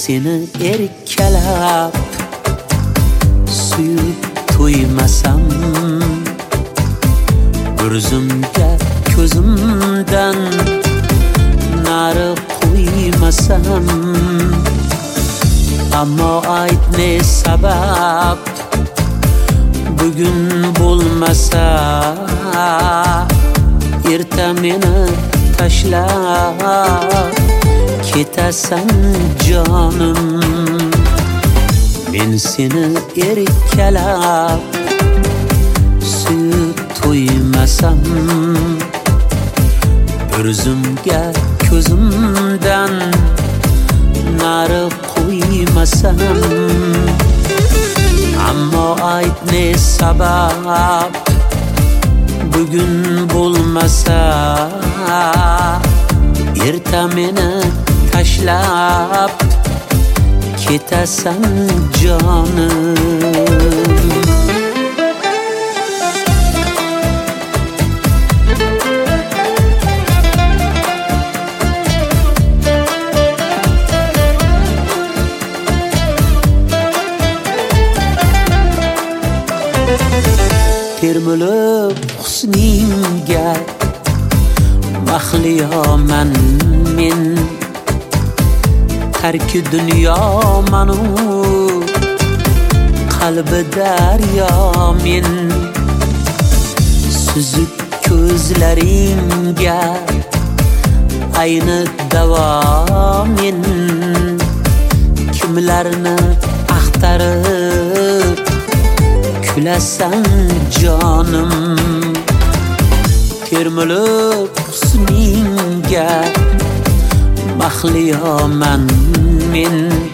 seni erkalab suyib to'ymasam, bir zumga ko'zimdan nari qo'ymasam, ammo ayt ne sabab bugun bo'lmasa, erta meni tashlab ketasan jonim. Men seni erkalab suyib to'ymasam, bir zumga ko'zimdan nari qo'ymasam, ammo ayt ne sabab bugun bo'lmasa, erta meni tashlab ketasan jonim. Termilib husningga mahliyoman men, tarki dunyo manu qalbi daryo men. Suzuk ko'zlaringga ayni davo men, kimlarni axtarib kulasan jonim. Termilib husningga mahliyoman men,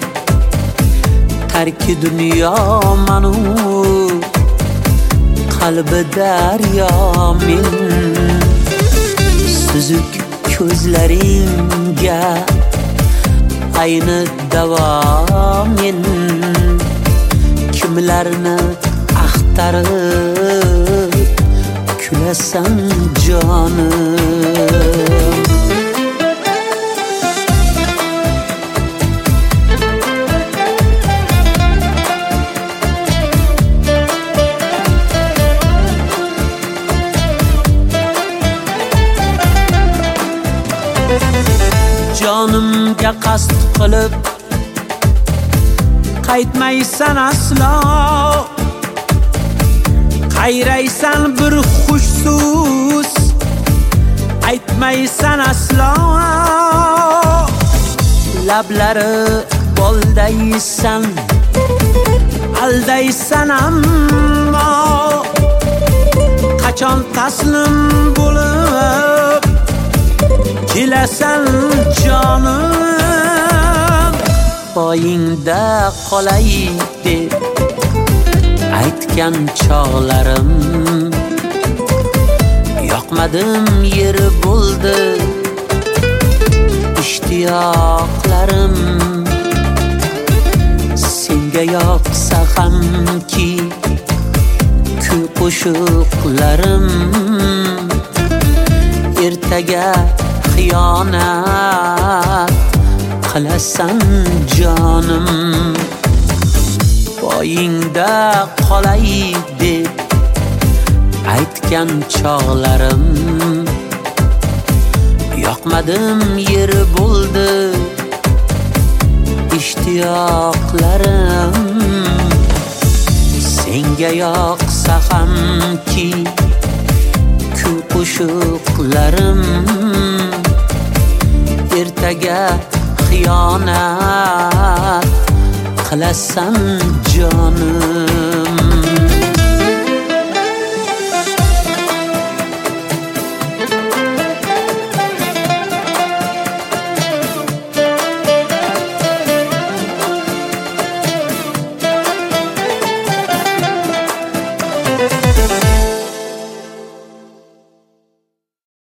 tarki dunyo manu qalbi daryo men. Suzuk ko'zlaringga ayni davo men, kimlarni axtarib kulasan jonim. Jonimga qasd qilib qaytmaysan aslo, qayraysan bir xushso'z aytmaysan aslo. Lablari boldaysan aldaysan, ammo qachon taslim bo'lib kelasan jonim. Poyingda qolay deb aytgan chog'larim, yoqmadim yeri bo'ldi ishtiyoqlarim. Senga yoqsa hamki kuy qo'shiqlarim, ertaga xiyonat qilasan jonim. Poyingda qolay deb aytgan chog'larim, yoqmadim yeri bo'ldi ishtiyoqlarim. Senga yoqsa hamki kuy qo'shiqlarim, ertaga xiyonat qilasan jonim.